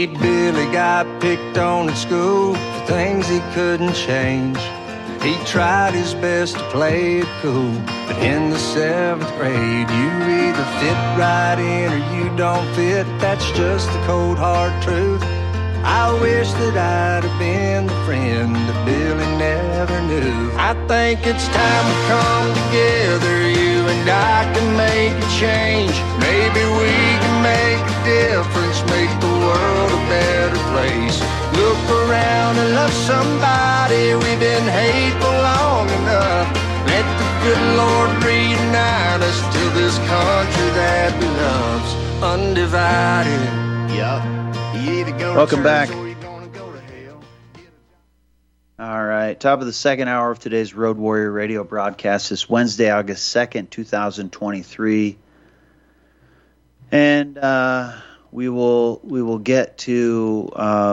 Sweet Billy got picked on at school for things he couldn't change. He tried his best to play it cool, but in the 7th grade, you either fit right in or you don't fit. That's just the cold hard truth. I wish that I'd have been the friend that Billy never knew. I think it's time we come together, you and I can make a change. Maybe we can make a difference, make the world a better place. Look around and love somebody, we've been hateful long enough. Let the good Lord reunite us to this country that we love's undivided. Yup. Welcome back. All right, top of the second hour of today's Road Warrior Radio broadcast is Wednesday, August 2nd, 2023. And we will get to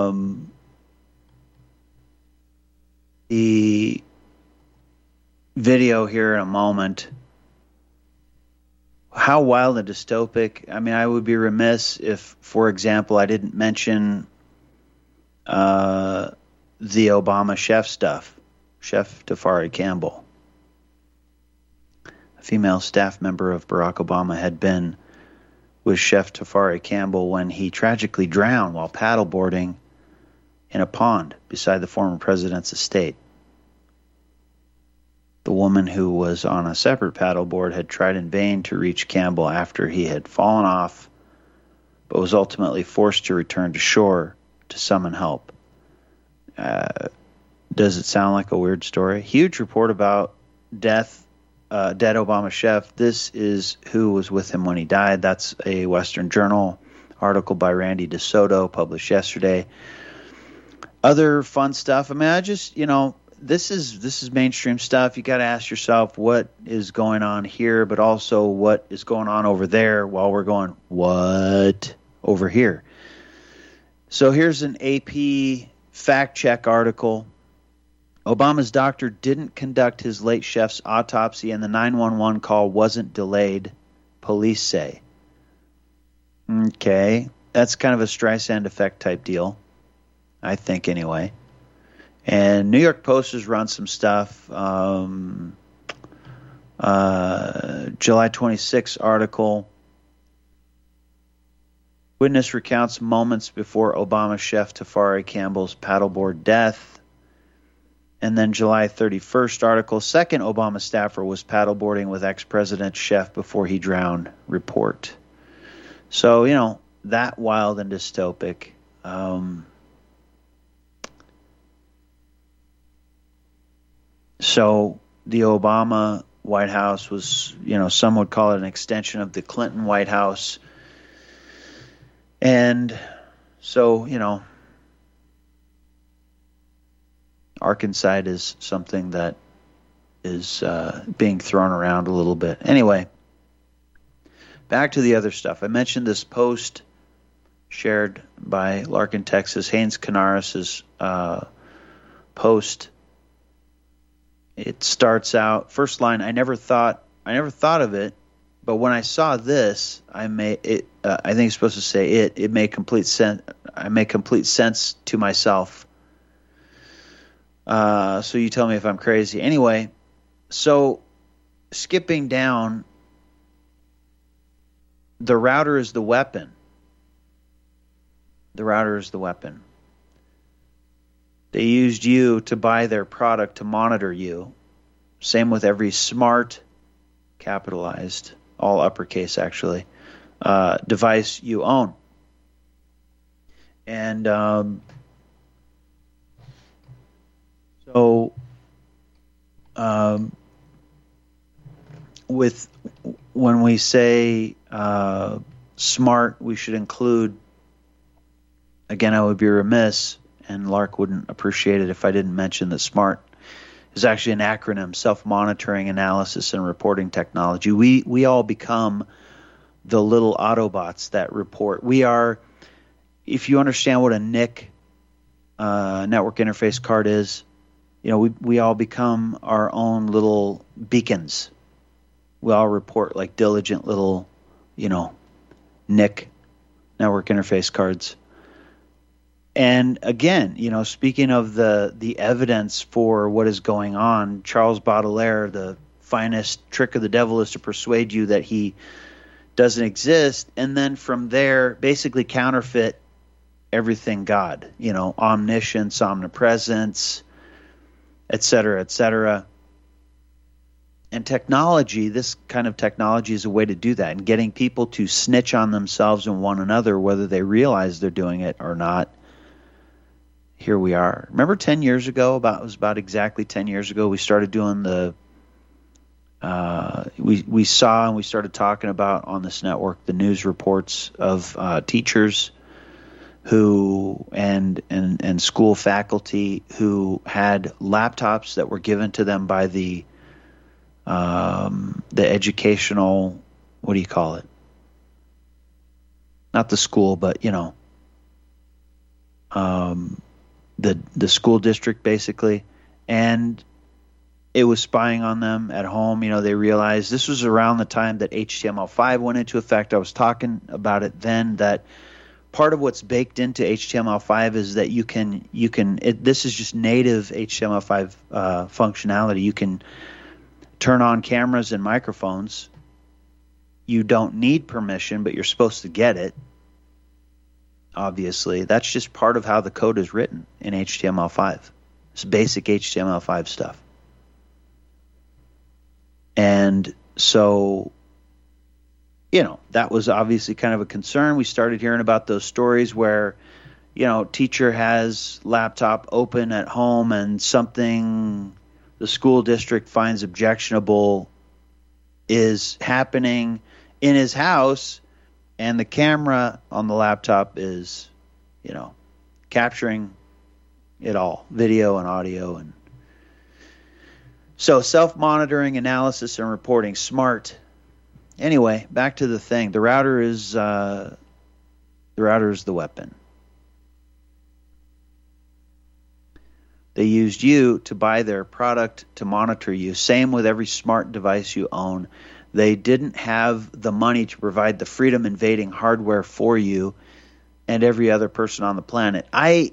the video here in a moment. How wild and dystopic. I mean, I would be remiss if, for example, I didn't mention the Obama chef stuff. Chef Tafari Campbell, a female staff member of Barack Obama, had been with Chef Tafari Campbell when he tragically drowned while paddleboarding in a pond beside the former president's estate. The woman, who was on a separate paddleboard, had tried in vain to reach Campbell after he had fallen off, but was ultimately forced to return to shore to summon help. Does it sound like a weird story? Huge report about dead Obama chef. This is who was with him when he died. That's a Western Journal article by Randy DeSoto, published yesterday. Other fun stuff. I mean, I just, this is mainstream stuff. You got to ask yourself what is going on here, but also what is going on over there while we're going, what over here? So here's an AP fact check article. Obama's doctor didn't conduct his late chef's autopsy and the 911 call wasn't delayed, police say. Okay, that's kind of a Streisand effect type deal, I think anyway. And New York Post has run some stuff. July 26 article. Witness recounts moments before Obama chef Tafari Campbell's paddleboard death. And then July 31st article. Second Obama staffer was paddleboarding with ex-president chef before he drowned. Report. So, that wild and dystopic. So the Obama White House was, some would call it an extension of the Clinton White House. And so, Arkansas is something that is being thrown around a little bit. Anyway, back to the other stuff. I mentioned this post shared by Larkin, Texas, Haynes Canaris' post. It starts out, first line, I never thought of it, but when I saw this, I think it's supposed to say it made complete sense. I make complete sense to myself. So you tell me if I'm crazy. Anyway, so skipping down, the router is the weapon. The router is the weapon. They used you to buy their product to monitor you. Same with every smart, capitalized, all uppercase actually, device you own. And when we say smart, we should include, again, I would be remiss, and Lark wouldn't appreciate it if I didn't mention that SMART is actually an acronym, self-monitoring, analysis, and reporting technology. We all become the little Autobots that report. We are, if you understand what a NIC, network interface card is, we all become our own little beacons. We all report like diligent little, NIC, network interface cards. And again, speaking of the evidence for what is going on, Charles Baudelaire, the finest trick of the devil is to persuade you that he doesn't exist, and then from there basically counterfeit everything God, omniscience, omnipresence, et cetera, et cetera. And technology, this kind of technology is a way to do that, and getting people to snitch on themselves and one another, whether they realize they're doing it or not. Here we are. Remember 10 years ago, it was about exactly 10 years ago, we started doing we saw and we started talking about on this network the news reports of teachers who and school faculty who had laptops that were given to them by the educational, what do you call it? Not the school, but the school district basically, and it was spying on them at home. They realized this was around the time that HTML5 went into effect. I was talking about it then, that part of what's baked into HTML5 is that this is just native HTML5 functionality. You can turn on cameras and microphones. You don't need permission, but you're supposed to get it. Obviously, that's just part of how the code is written in HTML5. It's basic HTML5 stuff. And so, that was obviously kind of a concern. We started hearing about those stories where, teacher has laptop open at home and something the school district finds objectionable is happening in his house, and the camera on the laptop is, capturing it all, video and audio. And so self-monitoring, analysis, and reporting, smart. Anyway, back to the thing. The router is the weapon. They used you to buy their product to monitor you. Same with every smart device you own. They didn't have the money to provide the freedom invading hardware for you and every other person on the planet.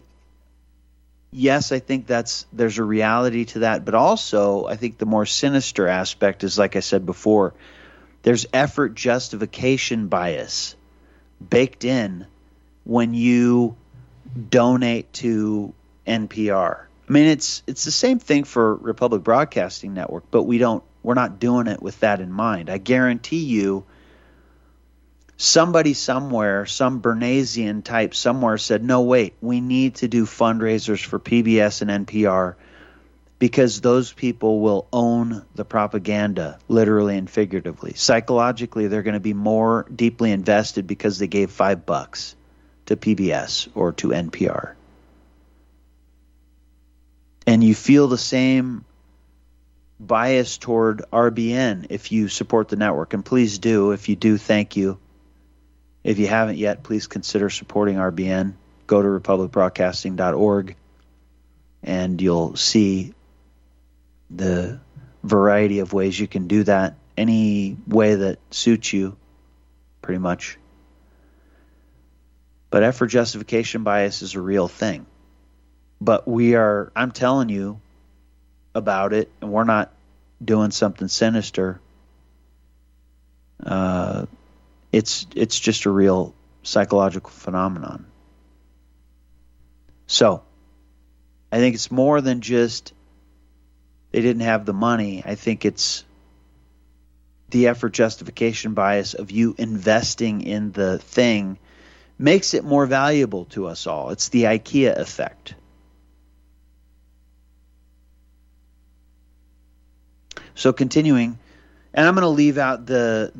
Yes, I think there's a reality to that, but also I think the more sinister aspect is, like I said before, there's effort justification bias baked in when you donate to NPR. I mean, it's the same thing for Republic Broadcasting Network, but we're not doing it with that in mind. I guarantee you, somebody somewhere, some Bernaysian type somewhere said, no, wait, we need to do fundraisers for PBS and NPR because those people will own the propaganda, literally and figuratively. Psychologically, they're going to be more deeply invested because they gave $5 to PBS or to NPR. And you feel the same bias toward RBN if you support the network. And please do. If you do, thank you. If you haven't yet, please consider supporting RBN. Go to republicbroadcasting.org and you'll see the variety of ways you can do that. Any way that suits you, pretty much. But effort justification bias is a real thing. But I'm telling you about it, and we're not doing something sinister. It's just a real psychological phenomenon. So, I think it's more than just they didn't have the money. I think it's the effort justification bias of you investing in the thing makes it more valuable to us all. It's the IKEA effect. So continuing, and I'm going to leave out the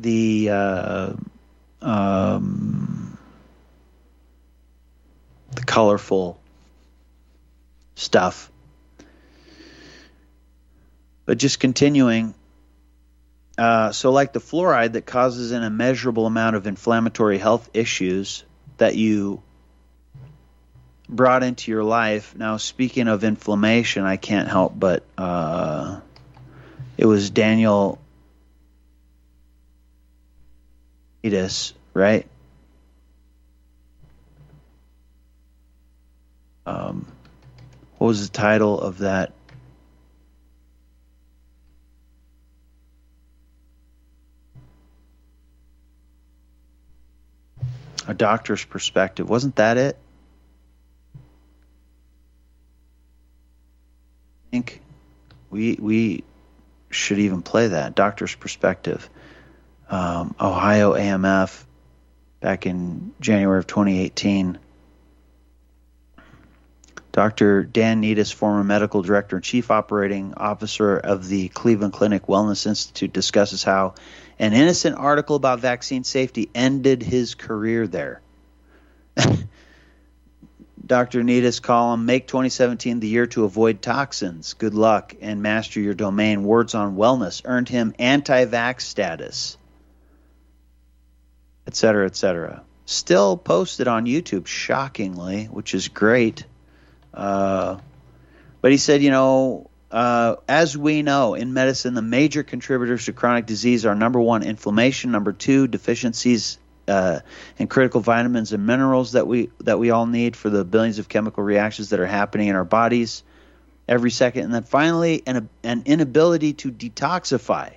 colorful stuff, but just continuing. So like the fluoride that causes an immeasurable amount of inflammatory health issues that you brought into your life. Now, speaking of inflammation, I can't help but it was Daniel Edis, right? what was the title of that? A Doctor's Perspective. Wasn't that it? I think we should even play that. Doctor's Perspective. Ohio AMF back in January of 2018. Dr. Dan Needis, former medical director and chief operating officer of the Cleveland Clinic Wellness Institute, discusses how an innocent article about vaccine safety ended his career there. Dr. Needis' column, Make 2017 the Year to Avoid Toxins, Good Luck, and Master Your Domain, Words on Wellness, earned him anti-vax status, etc., etc. Still posted on YouTube, shockingly, which is great. But he said, as we know, in medicine, the major contributors to chronic disease are, number one, inflammation, number two, deficiencies in critical vitamins and minerals that we all need for the billions of chemical reactions that are happening in our bodies every second, and then finally, an inability to detoxify.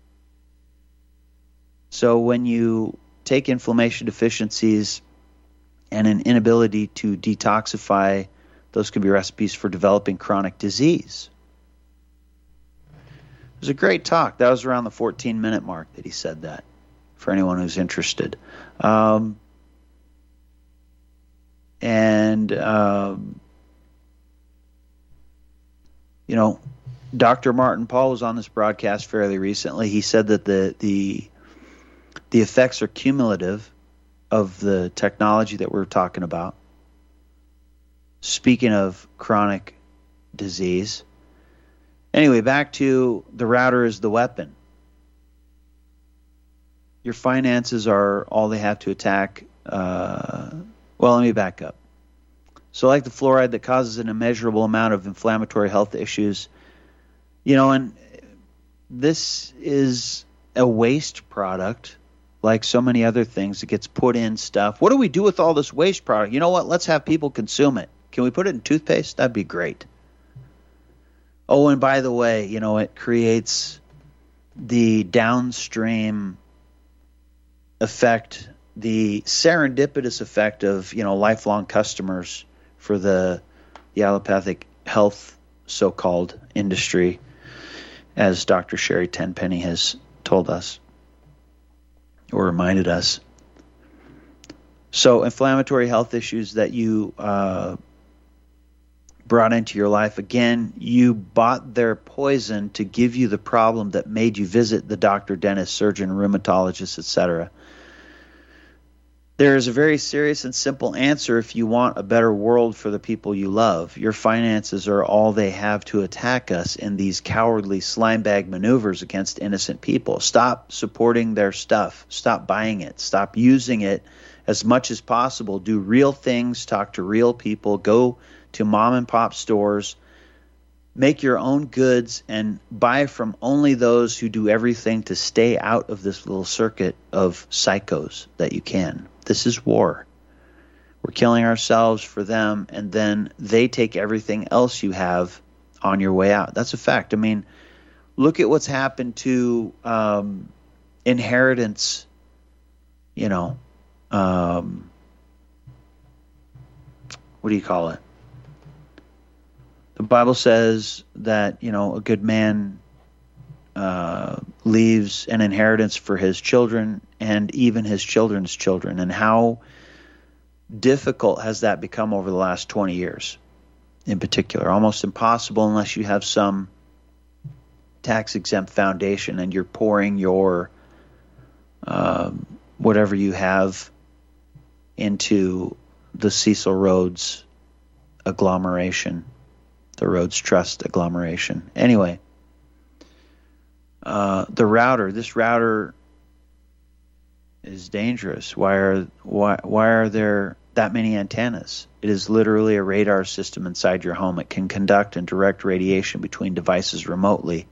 So when you take inflammation deficiencies and an inability to detoxify, those can be recipes for developing chronic disease. It was a great talk. That was around the 14-minute mark that he said that, for anyone who's interested. Dr. Martin Pall was on this broadcast fairly recently. He said that the effects are cumulative of the technology that we're talking about. Speaking of chronic disease. Anyway, back to the router is the weapon. Your finances are all they have to attack. Let me back up. So like the fluoride that causes an immeasurable amount of inflammatory health issues, and this is a waste product like so many other things. It gets put in stuff. What do we do with all this waste product? You know what? Let's have people consume it. Can we put it in toothpaste? That'd be great. Oh, and by the way, it creates the downstream effect, the serendipitous effect of, lifelong customers for the allopathic health so-called industry, as Dr. Sherry Tenpenny has told us or reminded us. So inflammatory health issues that you brought into your life, again, you bought their poison to give you the problem that made you visit the doctor, dentist, surgeon, rheumatologist, etc. There is a very serious and simple answer if you want a better world for the people you love. Your finances are all they have to attack us in these cowardly slime bag maneuvers against innocent people. Stop supporting their stuff. Stop buying it. Stop using it as much as possible. Do real things. Talk to real people. Go to mom and pop stores. Make your own goods and buy from only those who do everything to stay out of this little circuit of psychos that you can. This is war. We're killing ourselves for them, and then they take everything else you have on your way out. That's a fact. I mean, look at what's happened to inheritance, what do you call it? The Bible says that, a good man leaves an inheritance for his children and even his children's children. And how difficult has that become over the last 20 years in particular? Almost impossible unless you have some tax-exempt foundation and you're pouring your whatever you have into the Cecil Rhodes agglomeration, the Rhodes Trust agglomeration. Anyway, this router is dangerous. Why are there that many antennas? It is literally a radar system inside your home. It can conduct and direct radiation between devices remotely.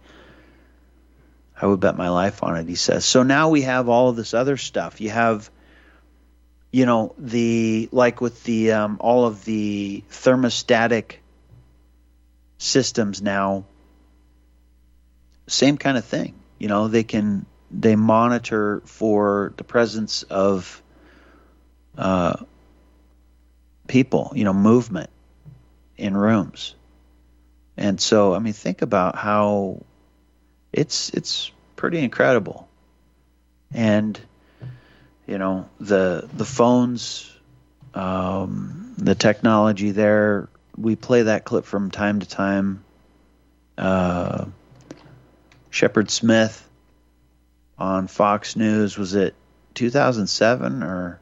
I would bet my life on it, he says. So now we have all of this other stuff. You have you know, like with the all of the thermostatic systems now, same kind of thing. You know, they monitor for the presence of people, you know, movement in rooms. And so, I mean, think about how it's pretty incredible. And, you know, the phones, the technology there, we play that clip from time to time. Shepard Smith on Fox News, was it 2007 or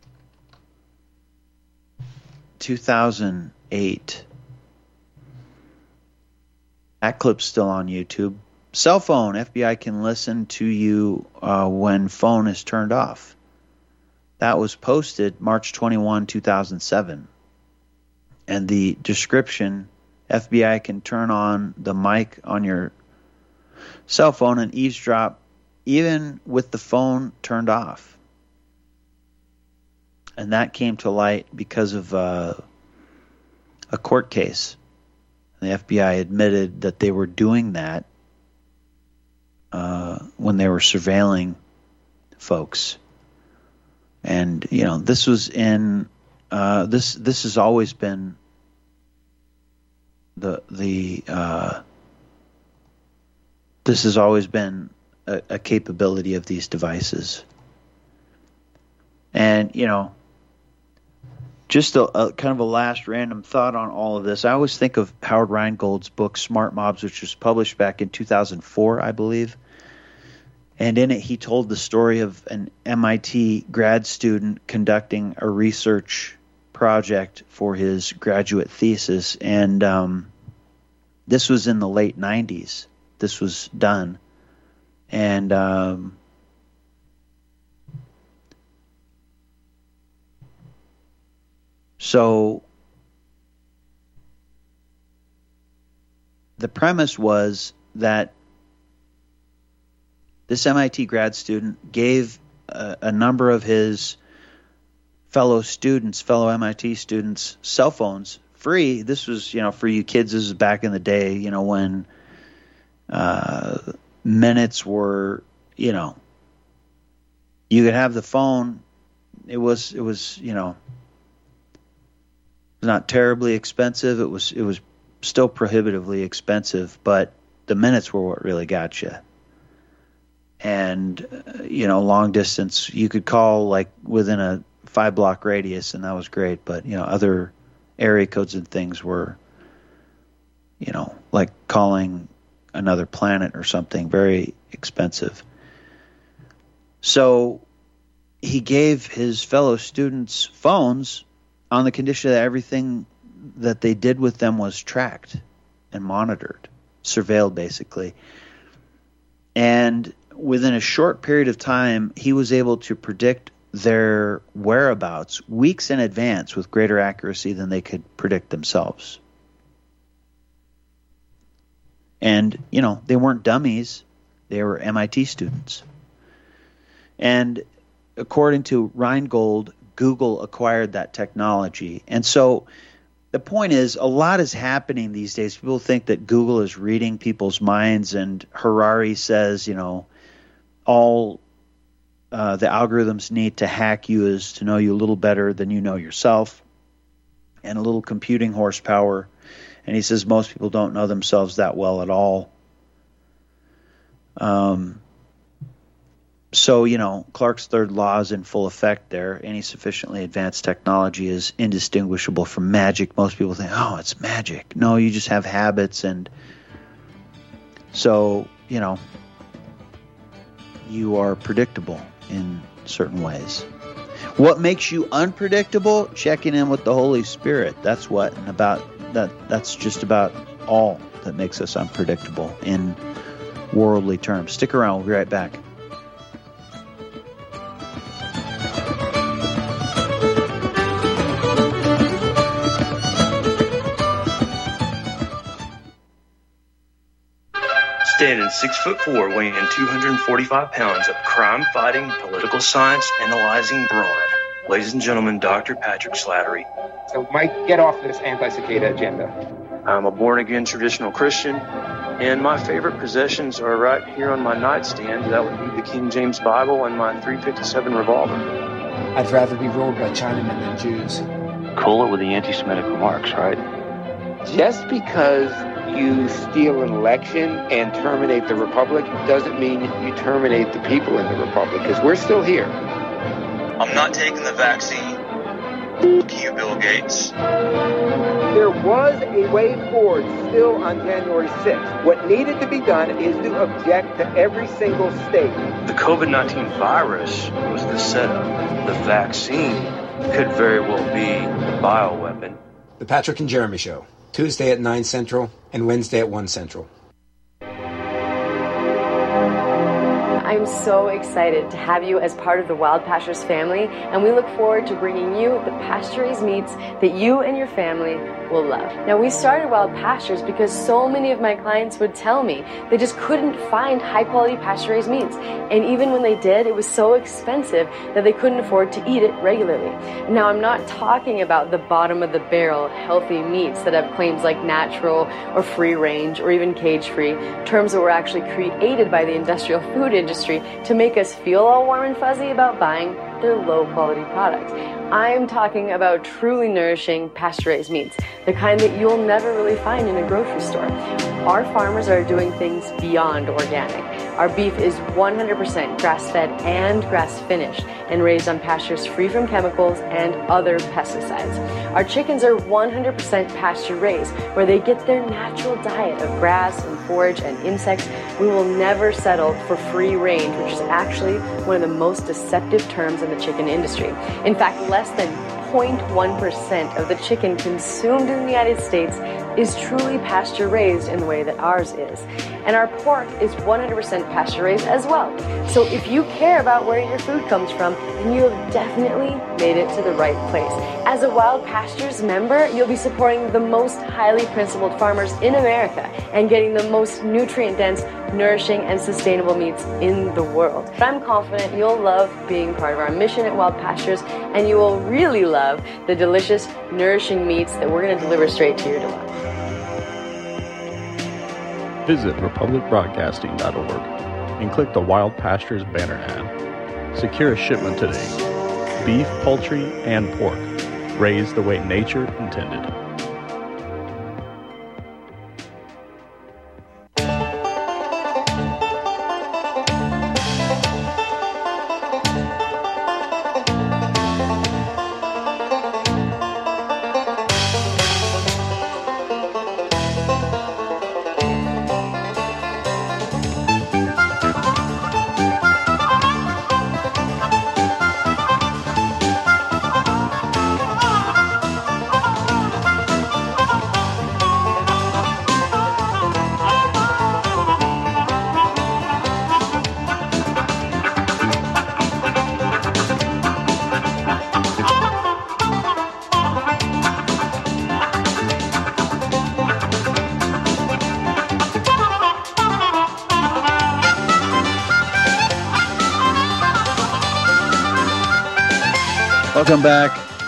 2008? That clip's still on YouTube. Cell phone, FBI can listen to you when phone is turned off. That was posted March 21, 2007. And the description, FBI can turn on the mic on your cell phone and eavesdrop even with the phone turned off. And that came to light because of a court case. The FBI admitted that they were doing that when they were surveilling folks. And, you know, this was in this has always been this has always been a capability of these devices. And, you know, just a kind of a last random thought on all of this. I always think of Howard Rheingold's book, Smart Mobs, which was published back in 2004, I believe. And in it, he told the story of an MIT grad student conducting a research project for his graduate thesis. And this was in the late 90s. This was done. And so the premise was that this MIT grad student gave a number of his fellow MIT students, cell phones free. This was, you know, for you kids, this is back in the day, you know, when minutes were, you know, you could have the phone. It was, you know, not terribly expensive. It was still prohibitively expensive, but the minutes were what really got you. And, you know, long distance, you could call like within a 5-block radius, and that was great. But, you know, other area codes and things were, you know, like calling another planet or something, very expensive. So he gave his fellow students phones on the condition that everything that they did with them was tracked and monitored, surveilled basically. And within a short period of time, he was able to predict their whereabouts weeks in advance with greater accuracy than they could predict themselves. And, you know, they weren't dummies. They were MIT students. And according to Rheingold, Google acquired that technology. And so the point is, a lot is happening these days. People think that Google is reading people's minds, and Harari says, you know, all the algorithms need to hack you is to know you a little better than you know yourself, and a little computing horsepower. And he says most people don't know themselves that well at all. So, you know, Clarke's third law is in full effect there. Any sufficiently advanced technology is indistinguishable from magic. Most people think, oh, it's magic. No, you just have habits. And so, you know, you are predictable in certain ways. What makes you unpredictable? Checking in with the Holy Spirit. That's what, and about that. That's just about all that makes us unpredictable in worldly terms. Stick around. We'll be right back. Standing 6'4", weighing 245 pounds of crime-fighting, political science analyzing brawn. Ladies and gentlemen, Dr. Patrick Slattery. So Mike, get off this anti-cicada agenda. I'm a born-again traditional Christian, and my favorite possessions are right here on my nightstand. That would be the King James Bible and my .357 revolver. I'd rather be ruled by Chinamen than Jews. Cola with the anti-Semitic remarks, right? Just because you steal an election and terminate the republic doesn't mean you terminate the people in the republic, because we're still here. I'm not taking the vaccine. Fuck you, Bill Gates. There was a way forward still on January 6th. What needed to be done is to object to every single state. The COVID-19 virus was the setup. The vaccine could very well be the bioweapon. The Patrick and Jeremy Show, Tuesday at 9 Central and Wednesday at 1 Central. I'm so excited to have you as part of the Wild Pastures family, and we look forward to bringing you the pasture-raised meats that you and your family will love. Now, we started Wild Pastures because so many of my clients would tell me they just couldn't find high-quality pasture-raised meats, and even when they did, it was so expensive that they couldn't afford to eat it regularly. Now, I'm not talking about the bottom-of-the-barrel healthy meats that have claims like natural or free-range or even cage-free, terms that were actually created by the industrial food industry to make us feel all warm and fuzzy about buying their low-quality products. I'm talking about truly nourishing pasture-raised meats, the kind that you'll never really find in a grocery store. Our farmers are doing things beyond organic. Our beef is 100% grass-fed and grass-finished and raised on pastures free from chemicals and other pesticides. Our chickens are 100% pasture-raised, where they get their natural diet of grass and forage and insects. We will never settle for free range, which is actually one of the most deceptive terms in the chicken industry. In fact, less than 0.1% of the chicken consumed in the United States is truly pasture-raised in the way that ours is. And our pork is 100% pasture-raised as well. So if you care about where your food comes from, then you have definitely made it to the right place. As a Wild Pastures member, you'll be supporting the most highly principled farmers in America and getting the most nutrient-dense, nourishing, and sustainable meats in the world. I'm confident you'll love being part of our mission at Wild Pastures, and you will really love the delicious, nourishing meats that we're going to deliver straight to your door. Visit republicbroadcasting.org and click the Wild Pastures banner ad. Secure a shipment today. Beef, poultry, and pork, raised the way nature intended. Welcome back.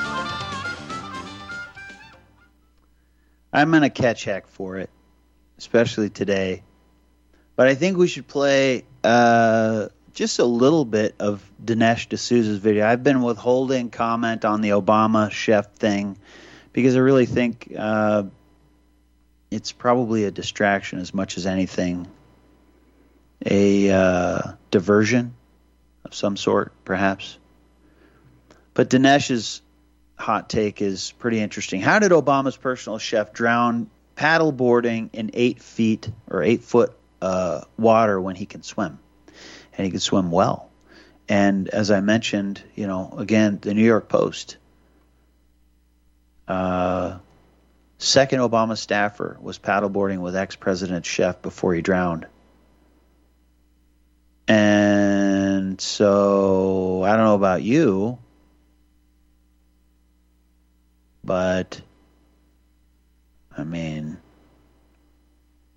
I'm going to catch heck for it, especially today. But I think we should play just a little bit of Dinesh D'Souza's video. I've been withholding comment on the Obama chef thing because I really think it's probably a distraction as much as anything, a diversion of some sort, perhaps. But Dinesh's hot take is pretty interesting. How did Obama's personal chef drown paddleboarding in 8 foot water when he can swim? And he can swim well. And as I mentioned, again, the New York Post, second Obama staffer was paddleboarding with ex-president chef before he drowned. And so I don't know about you, but, I mean,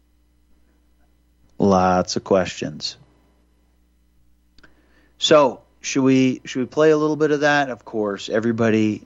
lots of questions. So, should we play a little bit of that? Of course, everybody,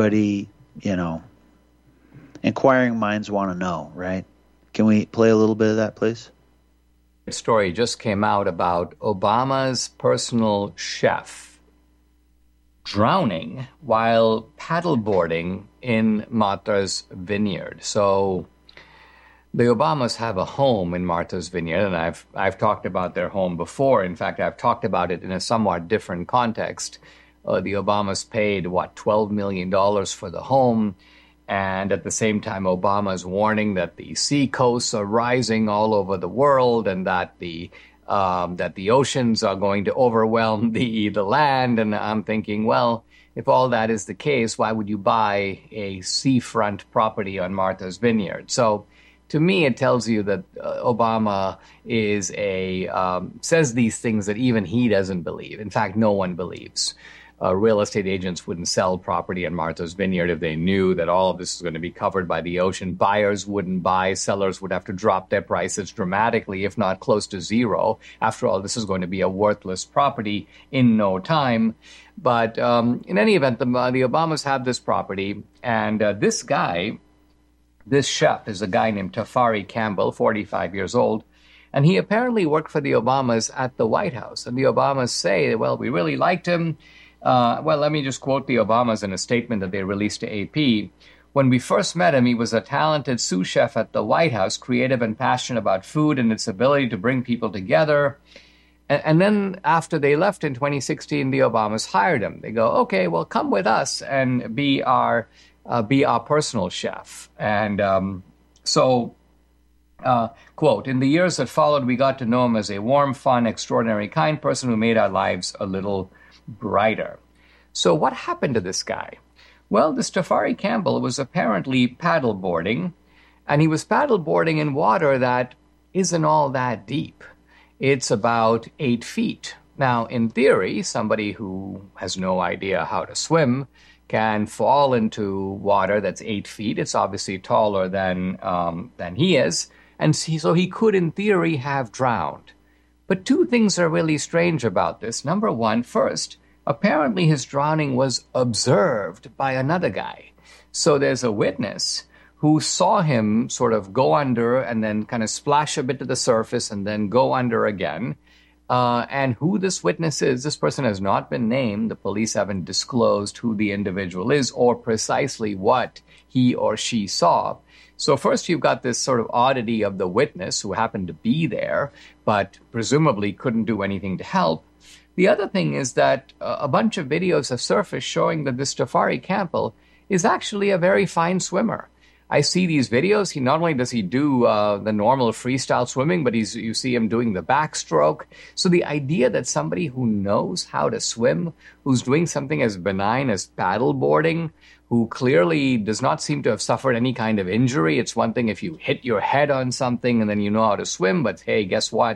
inquiring minds want to know, right? Can we play a little bit of that, please? A story just came out about Obama's personal chef drowning while paddleboarding in Martha's Vineyard. So the Obamas have a home in Martha's Vineyard, and I've talked about their home before. In fact, I've talked about it in a somewhat different context. The Obamas paid, $12 million for the home, and at the same time, Obama's warning that the sea coasts are rising all over the world and that the oceans are going to overwhelm the land. And I'm thinking, well, if all that is the case, why would you buy a seafront property on Martha's Vineyard? So to me, it tells you that Obama is says these things that even he doesn't believe. In fact, no one believes. Real estate agents wouldn't sell property in Martha's Vineyard if they knew that all of this is going to be covered by the ocean. Buyers wouldn't buy. Sellers would have to drop their prices dramatically, if not close to zero. After all, this is going to be a worthless property in no time. But in any event, the Obamas have this property, and this chef is a guy named Tafari Campbell, 45 years old, and he apparently worked for the Obamas at the White House. And the Obamas say, well, we really liked him. Let me just quote the Obamas in a statement that they released to AP. When we first met him, he was a talented sous chef at the White House, creative and passionate about food and its ability to bring people together. And then after they left in 2016, the Obamas hired him. They go, okay, well, come with us and be our personal chef. And quote, in the years that followed, we got to know him as a warm, fun, extraordinary, kind person who made our lives a little brighter. So what happened to this guy? Well, this Tafari Campbell was apparently paddleboarding, and he was paddleboarding in water that isn't all that deep. It's about 8 feet. Now, in theory, somebody who has no idea how to swim can fall into water that's 8 feet. It's obviously taller than he is, and so he could, in theory, have drowned. But two things are really strange about this. Number one, first, apparently his drowning was observed by another guy. So there's a witness who saw him sort of go under and then kind of splash a bit to the surface and then go under again. And who this witness is, this person has not been named. The police haven't disclosed who the individual is or precisely what he or she saw. So first you've got this sort of oddity of the witness who happened to be there, but presumably couldn't do anything to help. The other thing is that a bunch of videos have surfaced showing that this Tafari Campbell is actually a very fine swimmer. I see these videos. Not only does he do the normal freestyle swimming, but you see him doing the backstroke. So the idea that somebody who knows how to swim, who's doing something as benign as paddleboarding, who clearly does not seem to have suffered any kind of injury. It's one thing if you hit your head on something and then you know how to swim, but hey, guess what?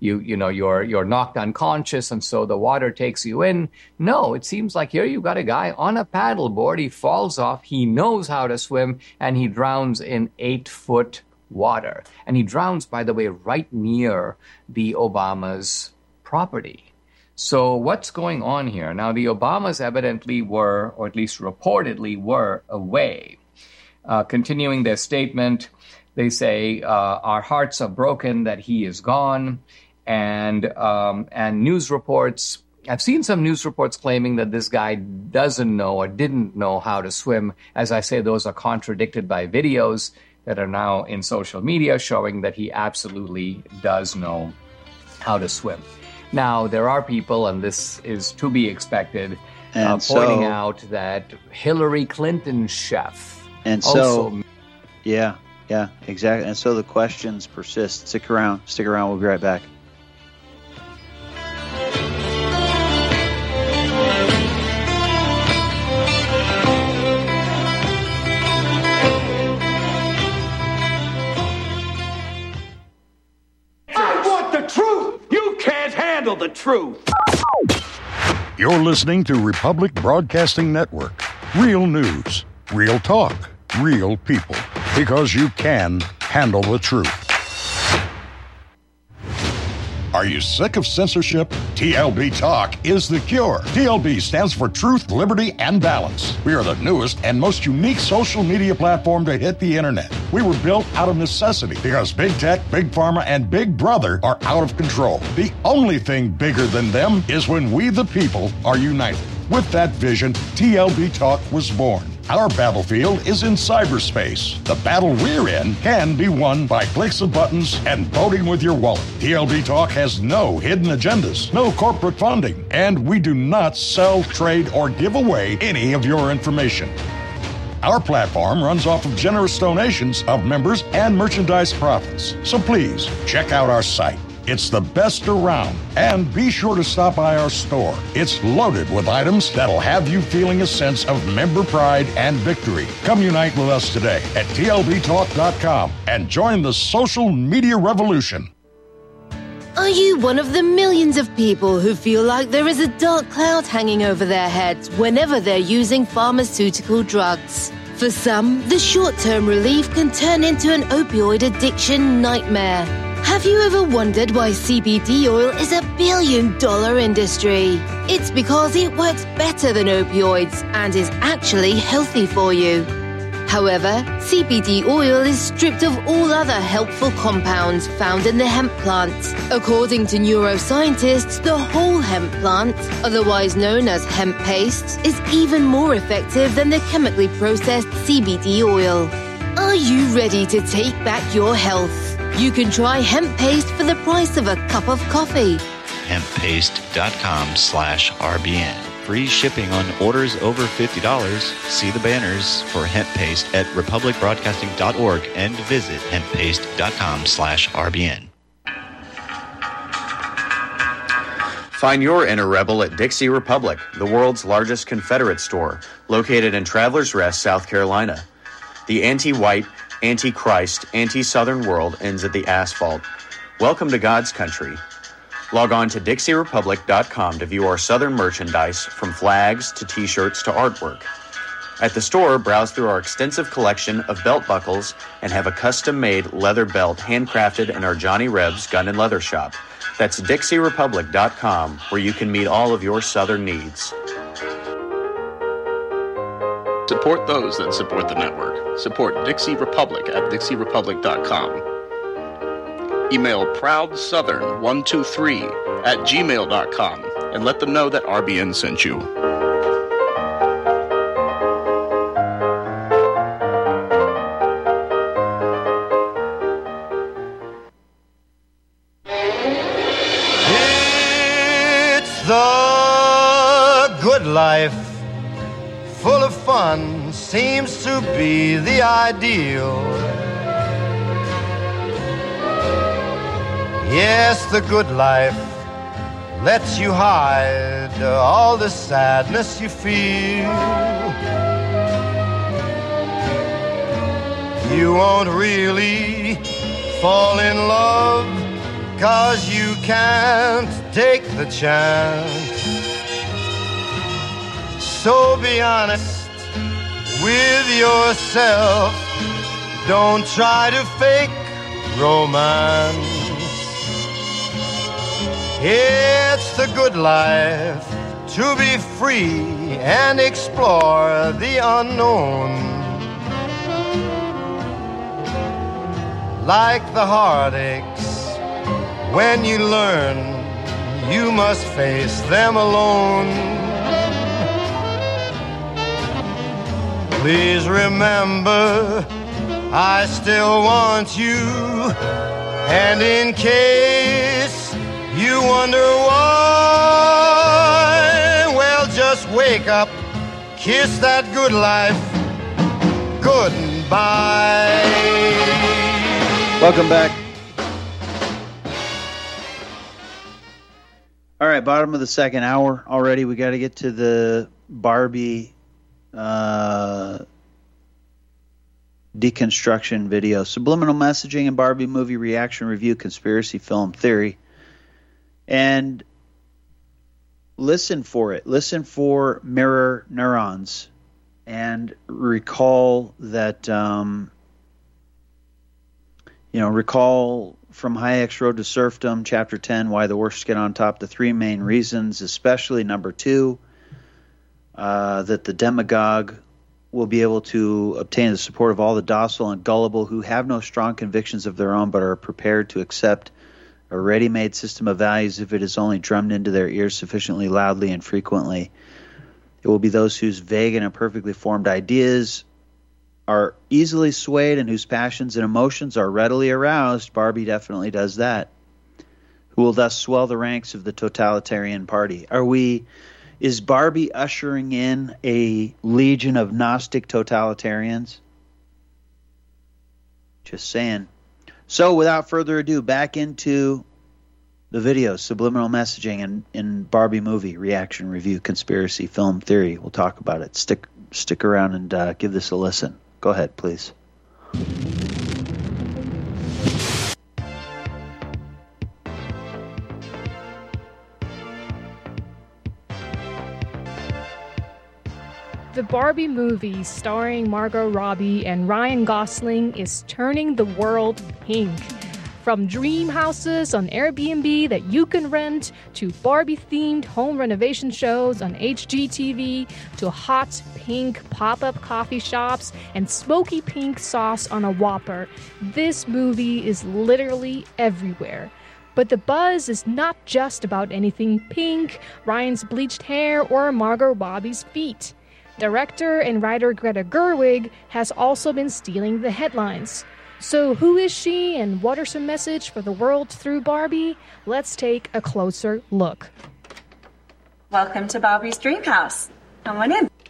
You're knocked unconscious and so the water takes you in. No, it seems like here you've got a guy on a paddleboard. He falls off. He knows how to swim and he drowns in 8-foot water. And he drowns, by the way, right near the Obamas' property. So what's going on here? Now, the Obamas evidently were, or at least reportedly were, away. Continuing their statement, they say, our hearts are broken that he is gone. And news reports, I've seen some news reports claiming that this guy doesn't know or didn't know how to swim. As I say, those are contradicted by videos that are now in social media showing that he absolutely does know how to swim. Now, there are people, and this is to be expected, pointing out that Hillary Clinton's chef also... Yeah, exactly. And so the questions persist. Stick around. We'll be right back. The truth. You're listening to Republic Broadcasting Network. Real news, real talk, real people. Because you can handle the truth. Are you sick of censorship? TLB Talk is the cure. TLB stands for Truth, Liberty, and Balance. We are the newest and most unique social media platform to hit the internet. We were built out of necessity because big tech, big pharma, and big brother are out of control. The only thing bigger than them is when we the people are united. With that vision, TLB Talk was born. Our battlefield is in cyberspace. The battle we're in can be won by clicks of buttons and voting with your wallet. TLB Talk has no hidden agendas, no corporate funding, and we do not sell, trade, or give away any of your information. Our platform runs off of generous donations of members and merchandise profits. So please, check out our site. It's the best around. And be sure to stop by our store. It's loaded with items that'll have you feeling a sense of member pride and victory. Come unite with us today at TLBTalk.com and join the social media revolution. Are you one of the millions of people who feel like there is a dark cloud hanging over their heads whenever they're using pharmaceutical drugs? For some, the short-term relief can turn into an opioid addiction nightmare. Have you ever wondered why CBD oil is a billion-dollar industry? It's because it works better than opioids and is actually healthy for you. However, CBD oil is stripped of all other helpful compounds found in the hemp plant. According to neuroscientists, the whole hemp plant, otherwise known as hemp paste, is even more effective than the chemically processed CBD oil. Are you ready to take back your health? You can try hemp paste for the price of a cup of coffee. Hemppaste.com/RBN. Free shipping on orders over $50. See the banners for hemp paste at republicbroadcasting.org and visit hemppaste.com/RBN. Find your inner rebel at Dixie Republic, the world's largest Confederate store, located in Travelers Rest, South Carolina. The anti-white, anti-Christ, anti-Southern world ends at the asphalt. Welcome to God's country. Log on to DixieRepublic.com to view our Southern merchandise, from flags to T-shirts to artwork. At the store, browse through our extensive collection of belt buckles and have a custom-made leather belt handcrafted in our Johnny Rebs Gun and Leather Shop. That's DixieRepublic.com, where you can meet all of your Southern needs. Support those that support the network. Support Dixie Republic at DixieRepublic.com. Email ProudSouthern123@gmail.com and let them know that RBN sent you. It's the good life, full of fun, seems to be the ideal. Yes, the good life lets you hide all the sadness you feel. You won't really fall in love, 'cause you can't take the chance. So be honest with yourself. Don't try to fake romance. It's the good life to be free and explore the unknown. Like the heartaches, when you learn you must face them alone. Please remember, I still want you, and in case you wonder why, well, just wake up, kiss that good life goodbye. Welcome back. All right, bottom of the second hour already. We got to get to the Barbie deconstruction video. Subliminal messaging and Barbie movie reaction review, conspiracy film theory. And listen for it. Listen for mirror neurons. And recall that, recall from Hayek's Road to Serfdom, Chapter 10, Why the Worst Get on Top, the three main reasons, especially number 2, that the demagogue will be able to obtain the support of all the docile and gullible who have no strong convictions of their own but are prepared to accept a ready-made system of values if it is only drummed into their ears sufficiently loudly and frequently. It will be those whose vague and imperfectly formed ideas are easily swayed and whose passions and emotions are readily aroused. Barbie definitely does that. Who will thus swell the ranks of the totalitarian party. Is Barbie ushering in a legion of Gnostic totalitarians? Just saying. So, without further ado, back into the video, subliminal messaging in Barbie movie, reaction, review, conspiracy, film theory. We'll talk about it. Stick around and give this a listen. Go ahead, please. The Barbie movie starring Margot Robbie and Ryan Gosling is turning the world pink. From dream houses on Airbnb that you can rent, to Barbie-themed home renovation shows on HGTV, to hot pink pop-up coffee shops and smoky pink sauce on a Whopper, this movie is literally everywhere. But the buzz is not just about anything pink, Ryan's bleached hair, or Margot Robbie's feet. Director and writer Greta Gerwig has also been stealing the headlines. So who is she and what is her message for the world through Barbie? Let's take a closer look. Welcome to Barbie's Dreamhouse. Come on in.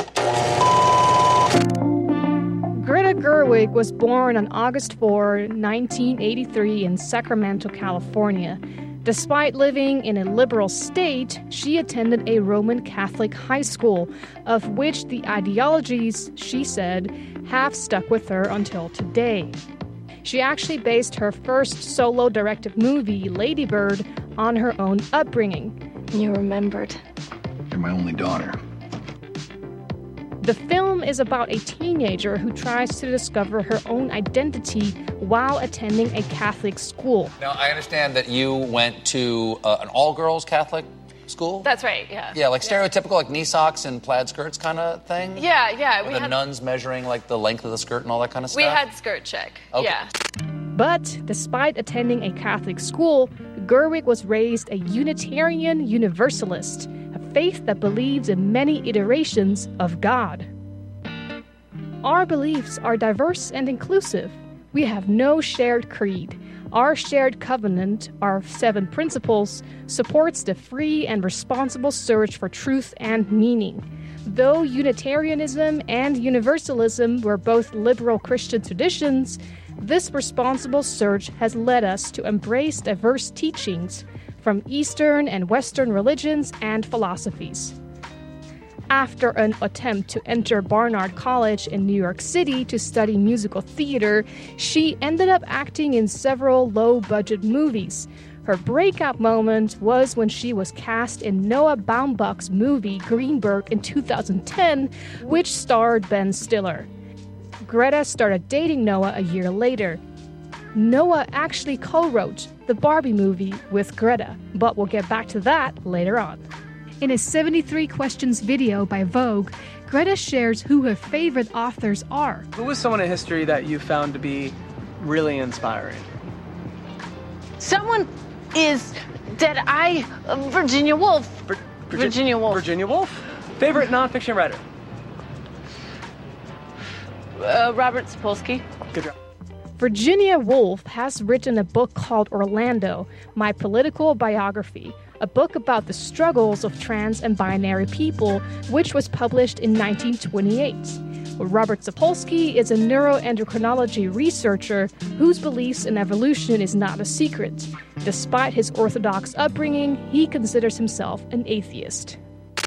Greta Gerwig was born on August 4, 1983 in Sacramento, California. Despite living in a liberal state, she attended a Roman Catholic high school, of which the ideologies, she said, have stuck with her until today. She actually based her first solo-directed movie, Lady Bird, on her own upbringing. You remembered. You're my only daughter. The film is about a teenager who tries to discover her own identity while attending a Catholic school. Now, I understand that you went to an all-girls Catholic school? That's right, yeah. Yeah, like stereotypical, like knee socks and plaid skirts kind of thing? Yeah. With the nuns measuring like the length of the skirt and all that kind of stuff? We had skirt check, okay. Yeah. But despite attending a Catholic school, Gerwig was raised a Unitarian Universalist, a faith that believes in many iterations of God. Our beliefs are diverse and inclusive. We have no shared creed. Our shared covenant, our 7 principles, supports the free and responsible search for truth and meaning. Though Unitarianism and Universalism were both liberal Christian traditions, this responsible search has led us to embrace diverse teachings from Eastern and Western religions and philosophies. After an attempt to enter Barnard College in New York City to study musical theater, she ended up acting in several low-budget movies. Her breakout moment was when she was cast in Noah Baumbach's movie Greenberg in 2010, which starred Ben Stiller. Greta started dating Noah a year later. Noah actually co-wrote the Barbie movie with Greta, but we'll get back to that later on. In a 73 questions video by Vogue, Greta shares who her favorite authors are. Who was someone in history that you found to be really inspiring? Someone is Virginia Woolf. Virginia Woolf. Virginia Woolf? Favorite nonfiction writer? Robert Sapolsky. Good job. Virginia Woolf has written a book called Orlando, My Political Biography, a book about the struggles of trans and binary people, which was published in 1928. Robert Sapolsky is a neuroendocrinology researcher whose beliefs in evolution is not a secret. Despite his Orthodox upbringing, he considers himself an atheist.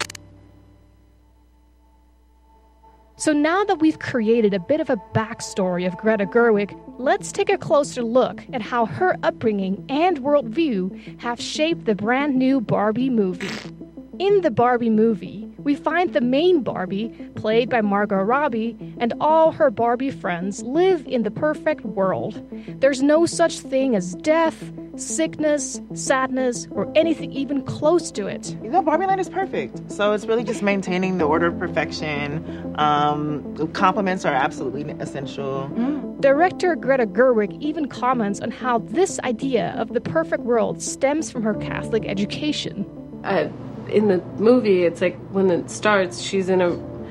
So now that we've created a bit of a backstory of Greta Gerwig, let's take a closer look at how her upbringing and worldview have shaped the brand new Barbie movie. In the Barbie movie, We find the main Barbie, played by Margot Robbie, and all her Barbie friends live in the perfect world. There's no such thing as death, sickness, sadness, or anything even close to it. You know, Barbie Land is perfect. So it's really just maintaining the order of perfection. Compliments are absolutely essential. Director Greta Gerwig even comments on how this idea of the perfect world stems from her Catholic education. In the movie, it's like when it starts, she's in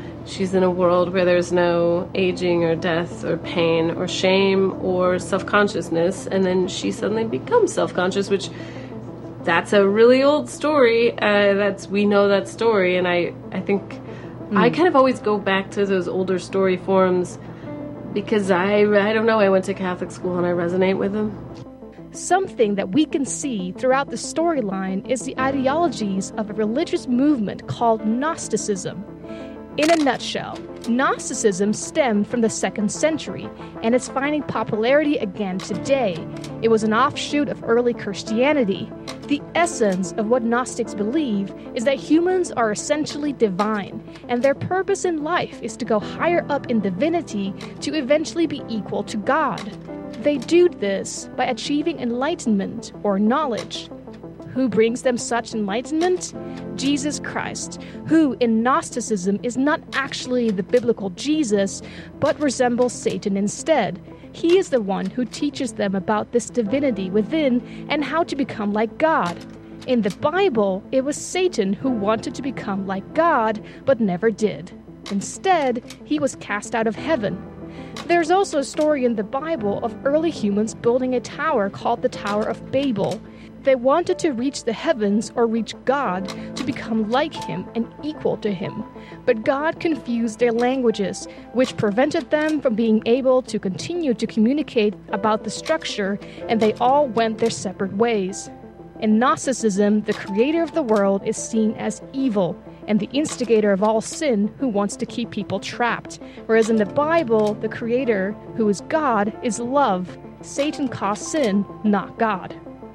a world where there's no aging or death or pain or shame or self-consciousness, and then she suddenly becomes self-conscious, which that's a really old story. We know that story, and I think I kind of always go back to those older story forms because I don't know, I went to Catholic school and I resonate with them. Something that we can see throughout the storyline is the ideologies of a religious movement called Gnosticism. In a nutshell, Gnosticism stemmed from the 2nd century, and it's finding popularity again today. It was an offshoot of early Christianity. The essence of what Gnostics believe is that humans are essentially divine, and their purpose in life is to go higher up in divinity to eventually be equal to God. They do this by achieving enlightenment or knowledge. Who brings them such enlightenment? Jesus Christ, who in Gnosticism is not actually the biblical Jesus, but resembles Satan instead. He is the one who teaches them about this divinity within and how to become like God. In the Bible, it was Satan who wanted to become like God, but never did. Instead, he was cast out of heaven. There's also a story in the Bible of early humans building a tower called the Tower of Babel. They wanted to reach the heavens or reach God to become like him and equal to him. But God confused their languages, which prevented them from being able to continue to communicate about the structure, and they all went their separate ways. In Gnosticism, the creator of the world is seen as evil and the instigator of all sin who wants to keep people trapped. Whereas in the Bible, the creator, who is God, is love. Satan caused sin, not God.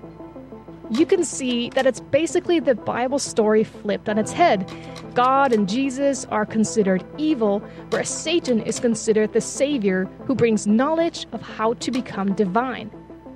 You can see that it's basically the Bible story flipped on its head. God and Jesus are considered evil, whereas Satan is considered the savior who brings knowledge of how to become divine.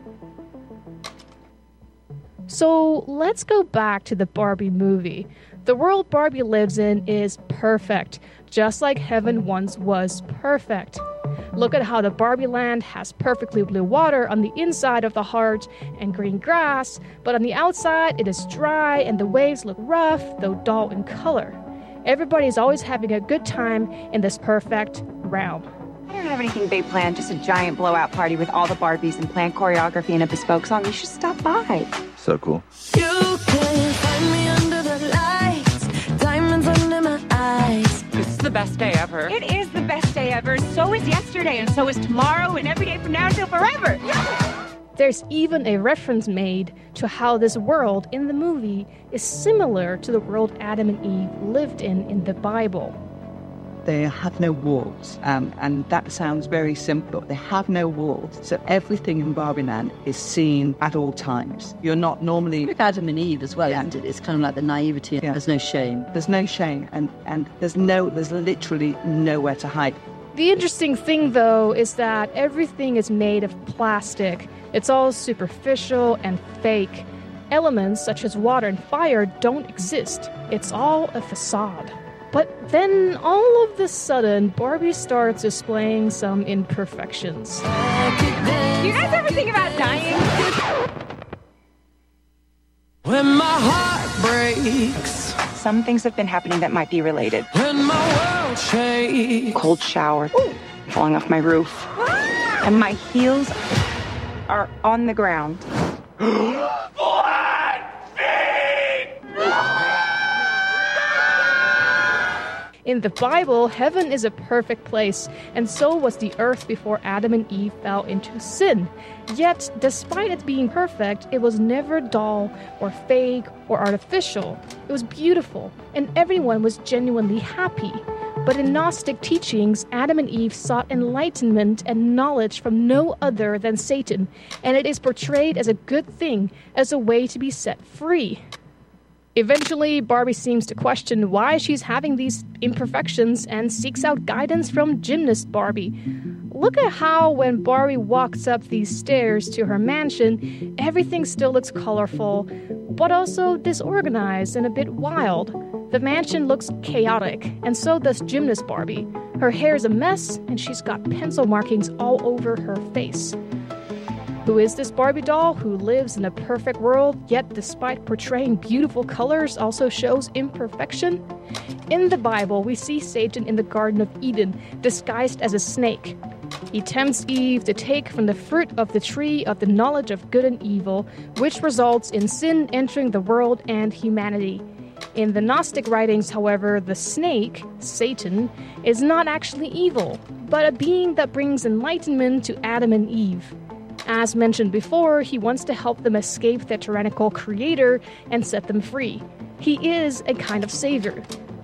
So let's go back to the Barbie movie. The world Barbie lives in is perfect, just like heaven once was perfect. Look at how the Barbie land has perfectly blue water on the inside of the heart and green grass, but on the outside it is dry and the waves look rough, though dull in color. Everybody is always having a good time in this perfect realm. I don't have anything big planned, just a giant blowout party with all the Barbies and planned choreography and a bespoke song. You should stop by. So cool. You can find me under the lights, diamonds under my eyes. This is the best day ever. It is the best day ever. So is yesterday, and so is tomorrow, and every day from now until forever. There's even a reference made to how this world in the movie is similar to the world Adam and Eve lived in the Bible. They have no walls, and that sounds very simple. They have no walls, so everything in Barbie Land is seen at all times. You're not normally... With Adam and Eve as well, isn't it? It's kind of like the naivety. Yeah. There's no shame. There's no shame, and there's literally nowhere to hide. The interesting thing, though, is that everything is made of plastic. It's all superficial and fake. Elements such as water and fire don't exist. It's all a facade. But then, all of a sudden, Barbie starts displaying some imperfections. Do you guys ever think about dying? When my heart breaks, Some things have been happening that might be related. when my world shakes, Cold shower, falling off my roof, and my heels are on the ground. In the Bible, heaven is a perfect place, and so was the earth before Adam and Eve fell into sin. Yet, despite it being perfect, it was never dull or fake or artificial. It was beautiful, and everyone was genuinely happy. But in Gnostic teachings, Adam and Eve sought enlightenment and knowledge from no other than Satan, and it is portrayed as a good thing, as a way to be set free. Eventually, Barbie seems to question why she's having these imperfections and seeks out guidance from gymnast Barbie. Look at how when Barbie walks up these stairs to her mansion, everything still looks colorful, but also disorganized and a bit wild. The mansion looks chaotic, and so does gymnast Barbie. Her hair's a mess, and she's got pencil markings all over her face. Who is this Barbie doll who lives in a perfect world, yet despite portraying beautiful colors, also shows imperfection? In the Bible, we see Satan in the Garden of Eden, disguised as a snake. He tempts Eve to take from the fruit of the tree of the knowledge of good and evil, which results in sin entering the world and humanity. In the Gnostic writings, however, the snake, Satan, is not actually evil, but a being that brings enlightenment to Adam and Eve. As mentioned before, he wants to help them escape their tyrannical creator and set them free. He is a kind of savior.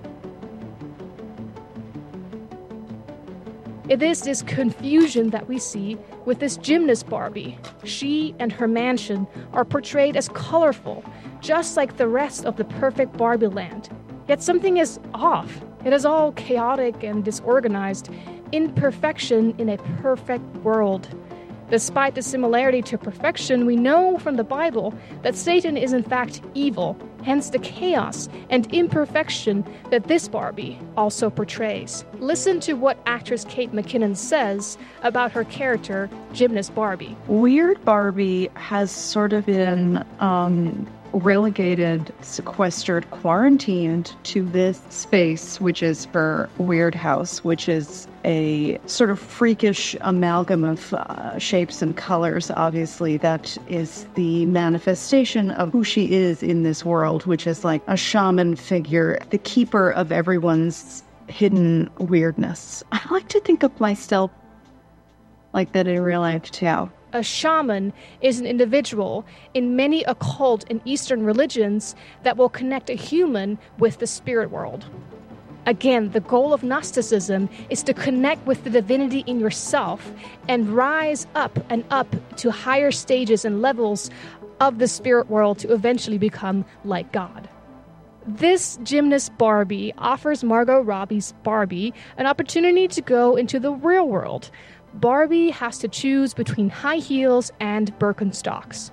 It is this confusion that we see with this gymnast Barbie. She and her mansion are portrayed as colorful, just like the rest of the perfect Barbie land. Yet something is off. It is all chaotic and disorganized, imperfection in a perfect world. Despite the similarity to perfection, we know from the Bible that Satan is in fact evil, hence the chaos and imperfection that this Barbie also portrays. Listen to what actress Kate McKinnon says about her character, Gymnast Barbie. Weird Barbie has sort of been relegated, sequestered, quarantined to this space, which is her weird house, which is a sort of freakish amalgam of shapes and colors. Obviously, that is the manifestation of who she is in this world, which is like a shaman figure, the keeper of everyone's hidden weirdness. I like to think of myself like that in real life, too. A shaman is an individual in many occult and Eastern religions that will connect a human with the spirit world. Again, the goal of Gnosticism is to connect with the divinity in yourself and rise up and up to higher stages and levels of the spirit world to eventually become like God. This gymnast Barbie offers Margot Robbie's Barbie an opportunity to go into the real world. Barbie has to choose between high heels and Birkenstocks.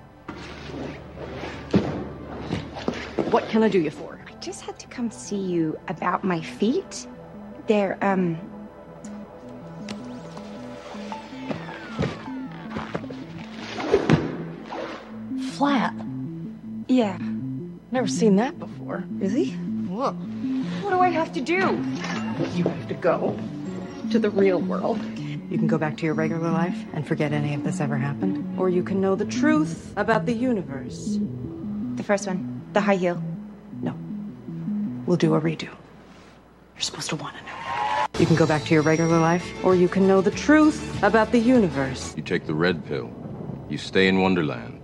What can I do you for? I just had to come see you about my feet. They're, flat. Yeah. Never seen that before. Really? Look. What do I have to do? You have to go to the real world. You can go back to your regular life and forget any of this ever happened. Or you can know the truth about the universe. The first one, the high heel. No. We'll do a redo. You're supposed to want to know. You can go back to your regular life, or you can know the truth about the universe. You take the red pill. You stay in Wonderland.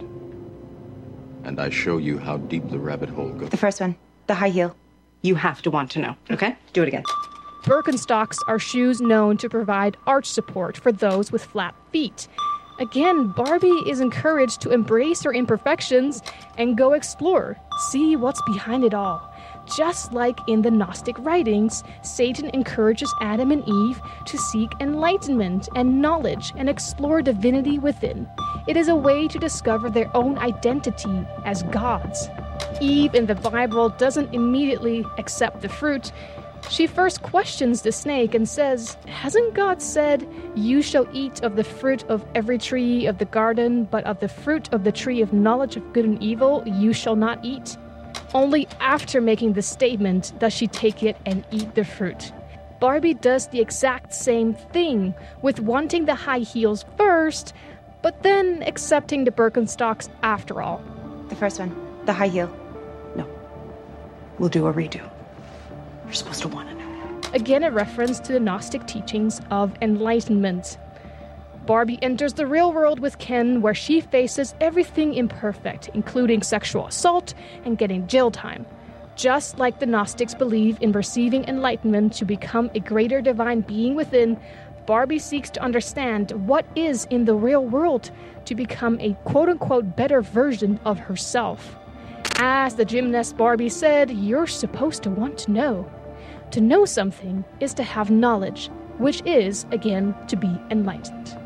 And I show you how deep the rabbit hole goes. The first one, the high heel. You have to want to know, okay? Do it again. Birkenstocks are shoes known to provide arch support for those with flat feet. Again, Barbie is encouraged to embrace her imperfections and go explore, see what's behind it all. Just like in the Gnostic writings, Satan encourages Adam and Eve to seek enlightenment and knowledge and explore divinity within. It is a way to discover their own identity as gods. Eve in the Bible doesn't immediately accept the fruit. She first questions the snake and says, "Hasn't God said, 'You shall eat of the fruit of every tree of the garden, but of the fruit of the tree of knowledge of good and evil you shall not eat'?" Only after making the statement does she take it and eat the fruit. Barbie does the exact same thing, with wanting the high heels first, but then accepting the Birkenstocks after all. The first one, the high heel. No. We'll do a redo. You're supposed to want to know. Again, a reference to the Gnostic teachings of enlightenment. Barbie enters the real world with Ken, where she faces everything imperfect, including sexual assault and getting jail time. Just like the Gnostics believe in receiving enlightenment to become a greater divine being within, Barbie seeks to understand what is in the real world to become a quote-unquote better version of herself. As the gymnast Barbie said, you're supposed to want to know. To know something is to have knowledge, which is, again, to be enlightened.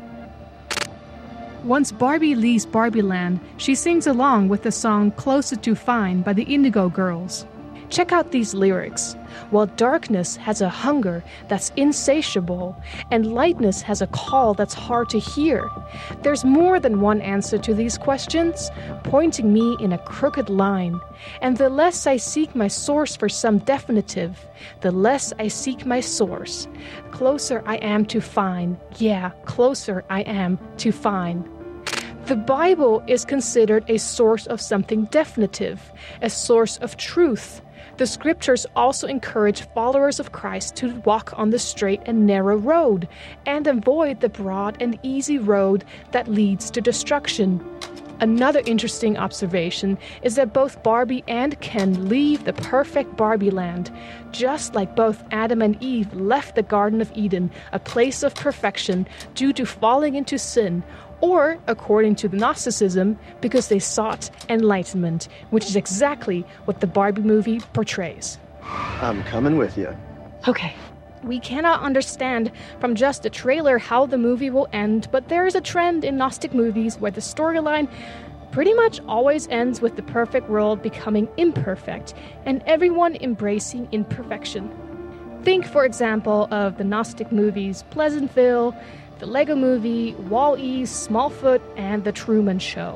Once Barbie leaves Barbieland, she sings along with the song Closer to Fine by the Indigo Girls. Check out these lyrics. While darkness has a hunger that's insatiable, and lightness has a call that's hard to hear, there's more than one answer to these questions, pointing me in a crooked line. And the less I seek my source for some definitive, the less I seek my source. Closer I am to find, closer I am to find. The Bible is considered a source of something definitive, a source of truth. The scriptures also encourage followers of Christ to walk on the straight and narrow road and avoid the broad and easy road that leads to destruction. Another interesting observation is that both Barbie and Ken leave the perfect Barbie land, just like both Adam and Eve left the Garden of Eden, a place of perfection, due to falling into sin, or, according to the Gnosticism, because they sought enlightenment, which is exactly what the Barbie movie portrays. I'm coming with you. Okay. We cannot understand from just the trailer how the movie will end, but there is a trend in Gnostic movies where the storyline pretty much always ends with the perfect world becoming imperfect and everyone embracing imperfection. Think, for example, of the Gnostic movies Pleasantville, the Lego Movie, Wall-E, Smallfoot, and The Truman Show.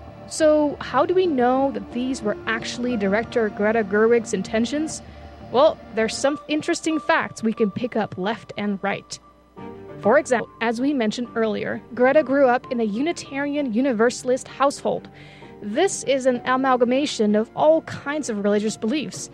So how do we know that these were actually director Greta Gerwig's intentions? Well, there's some interesting facts we can pick up left and right. For example, as we mentioned earlier, Greta grew up in a Unitarian Universalist household. This is an amalgamation of all kinds of religious beliefs.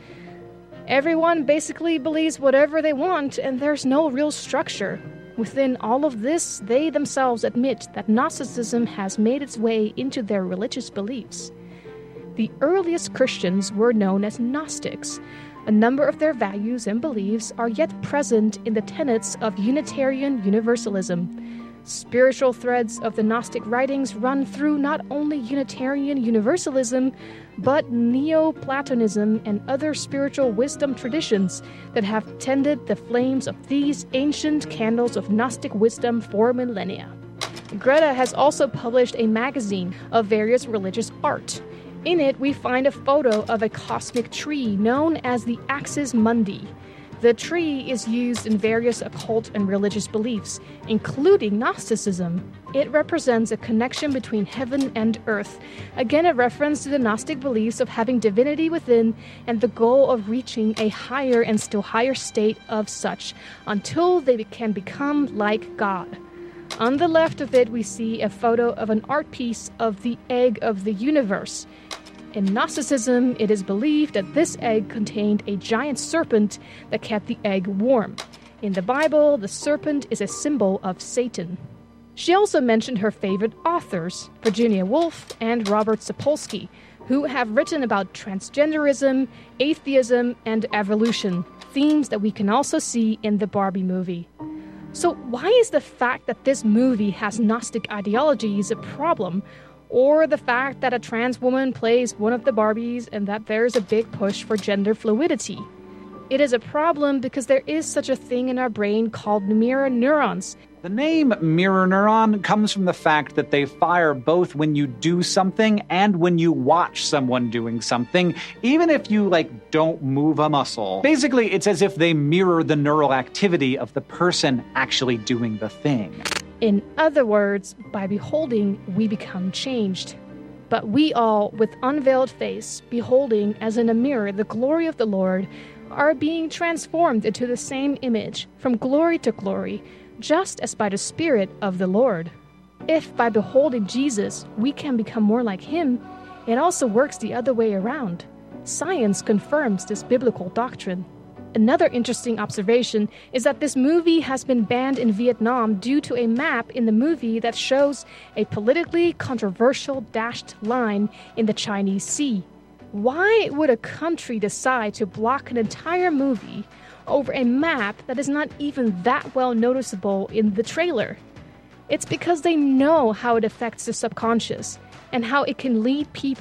Everyone basically believes whatever they want, and there's no real structure. Within all of this, they themselves admit that Gnosticism has made its way into their religious beliefs. The earliest Christians were known as Gnostics. A number of their values and beliefs are yet present in the tenets of Unitarian Universalism. Spiritual threads of the Gnostic writings run through not only Unitarian Universalism, but Neoplatonism and other spiritual wisdom traditions that have tended the flames of these ancient candles of Gnostic wisdom for millennia. Greta has also published a magazine of various religious art. In it, we find a photo of a cosmic tree known as the Axis Mundi. The tree is used in various occult and religious beliefs, including Gnosticism. It represents a connection between heaven and earth, again a reference to the Gnostic beliefs of having divinity within and the goal of reaching a higher and still higher state of such, until they can become like God. On the left of it, we see a photo of an art piece of the egg of the universe. In Gnosticism, it is believed that this egg contained a giant serpent that kept the egg warm. In the Bible, the serpent is a symbol of Satan. She also mentioned her favorite authors, Virginia Woolf and Robert Sapolsky, who have written about transgenderism, atheism, and evolution, themes that we can also see in the Barbie movie. So why is the fact that this movie has Gnostic ideologies a problem? Or the fact that a trans woman plays one of the Barbies and that there's a big push for gender fluidity? It is a problem because there is such a thing in our brain called mirror neurons. The name mirror neuron comes from the fact that they fire both when you do something and when you watch someone doing something, even if you, don't move a muscle. Basically, it's as if they mirror the neural activity of the person actually doing the thing. In other words, by beholding, we become changed. But we all, with unveiled face, beholding as in a mirror the glory of the Lord, are being transformed into the same image, from glory to glory, just as by the Spirit of the Lord. If by beholding Jesus we can become more like Him, it also works the other way around. Science confirms this biblical doctrine. Another interesting observation is that this movie has been banned in Vietnam due to a map in the movie that shows a politically controversial dashed line in the Chinese Sea. Why would a country decide to block an entire movie over a map that is not even that well noticeable in the trailer? It's because they know how it affects the subconscious and how it can lead people,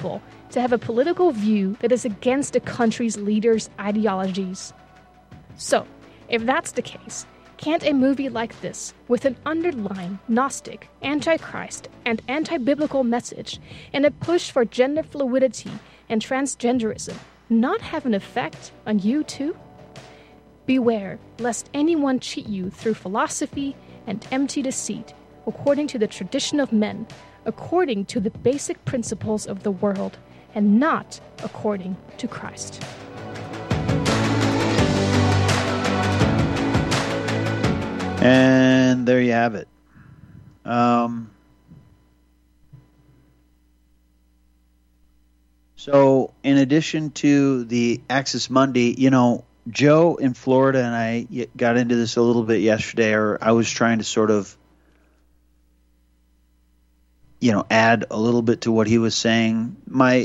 to have a political view that is against the country's leaders' ideologies. So, if that's the case, can't a movie like this, with an underlying Gnostic, anti-Christ, and anti-biblical message, and a push for gender fluidity and transgenderism, not have an effect on you too? Beware lest anyone cheat you through philosophy and empty deceit, according to the tradition of men, according to the basic principles of the world, and not according to Christ. And there you have it. So in addition to the Axis Mundi, Joe in Florida and I got into this a little bit yesterday, or I was trying to sort of, add a little bit to what he was saying.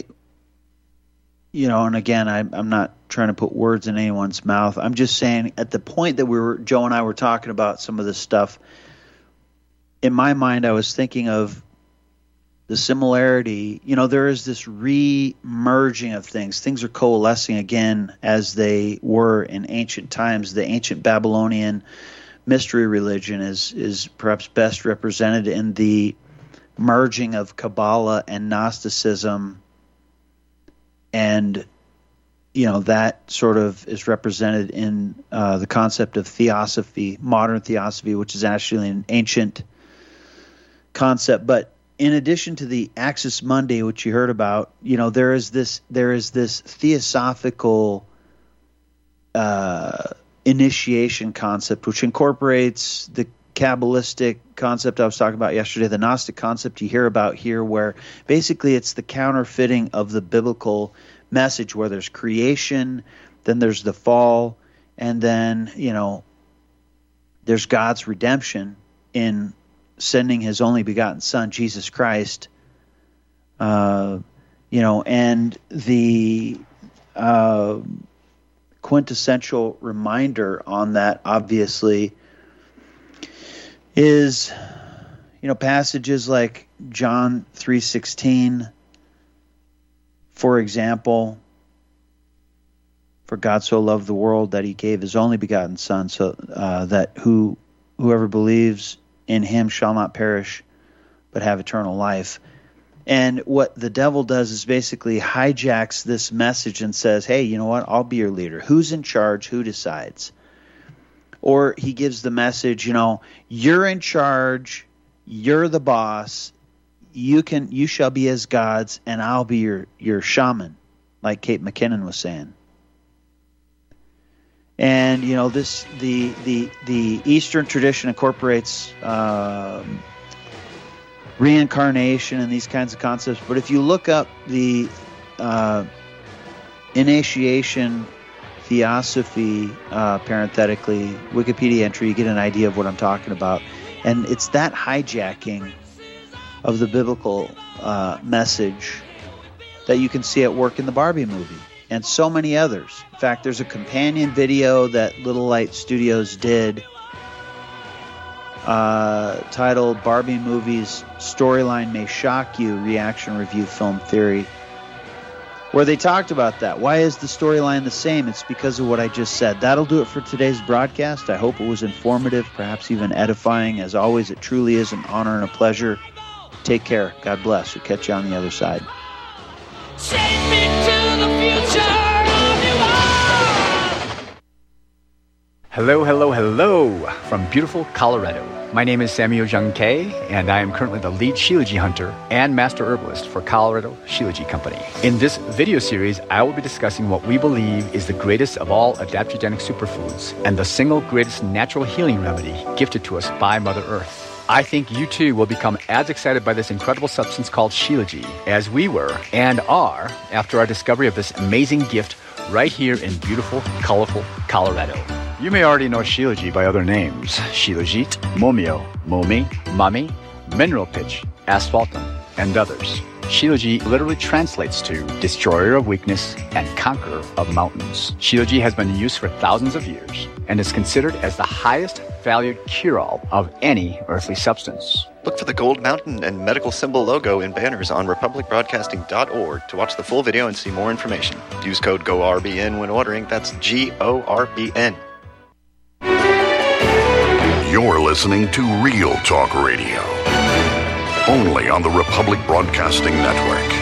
And again, I'm not trying to put words in anyone's mouth. I'm just saying at the point that Joe and I were talking about some of this stuff, in my mind, I was thinking of the similarity. There is this re-merging of things. Things are coalescing again as they were in ancient times. The ancient Babylonian mystery religion is perhaps best represented in the merging of Kabbalah and Gnosticism, and that sort of is represented in the concept of theosophy, modern theosophy, which is actually an ancient concept. But in addition to the Axis Mundi, which you heard about, there is this theosophical initiation concept, which incorporates the Kabbalistic concept I was talking about yesterday, the Gnostic concept you hear about here, where basically it's the counterfeiting of the biblical message, where there's creation, then there's the fall, and then, there's God's redemption in sending his only begotten Son, Jesus Christ, and the quintessential reminder on that, obviously, is, passages like John 3:16, for example, for God so loved the world that he gave his only begotten Son, so that whoever believes in him shall not perish, but have eternal life. And what the devil does is basically hijacks this message and says, hey, you know what? I'll be your leader. Who's in charge? Who decides? Or he gives the message, you're in charge, you're the boss, you shall be as gods, and I'll be your shaman, like Kate McKinnon was saying. And the Eastern tradition incorporates reincarnation and these kinds of concepts. But if you look up the initiation theosophy, parenthetically, Wikipedia entry, you get an idea of what I'm talking about. And it's that hijacking of the biblical message that you can see at work in the Barbie movie and so many others. In fact, there's a companion video that Little Light Studios did titled Barbie Movie's Storyline May Shock You, Reaction Review Film Theory, where they talked about that. Why is the storyline the same? It's because of what I just said. That'll do it for today's broadcast. I hope it was informative, perhaps even edifying. As always, it truly is an honor and a pleasure. Take care. God bless. We'll catch you on the other side. Take me to the future of you all. Hello, hello, hello from beautiful Colorado. My name is Samuel Jung Kei, and I am currently the lead Shilajit hunter and master herbalist for Colorado Shilajit Company. In this video series, I will be discussing what we believe is the greatest of all adaptogenic superfoods and the single greatest natural healing remedy gifted to us by Mother Earth. I think you too will become as excited by this incredible substance called Shilajit as we were and are after our discovery of this amazing gift right here in beautiful, colorful Colorado. You may already know Shilajit by other names: Shilajit, Momio, Momi, Mami, Mineral Pitch, Asphaltum, and others. Shilajit literally translates to destroyer of weakness and conqueror of mountains. Shilajit has been in use for thousands of years and is considered as the highest valued cure-all of any earthly substance. Look for the gold mountain and medical symbol logo in banners on republicbroadcasting.org to watch the full video and see more information. Use code GORBN when ordering. That's GORBN. You're listening to Real Talk Radio, only on the Republic Broadcasting Network.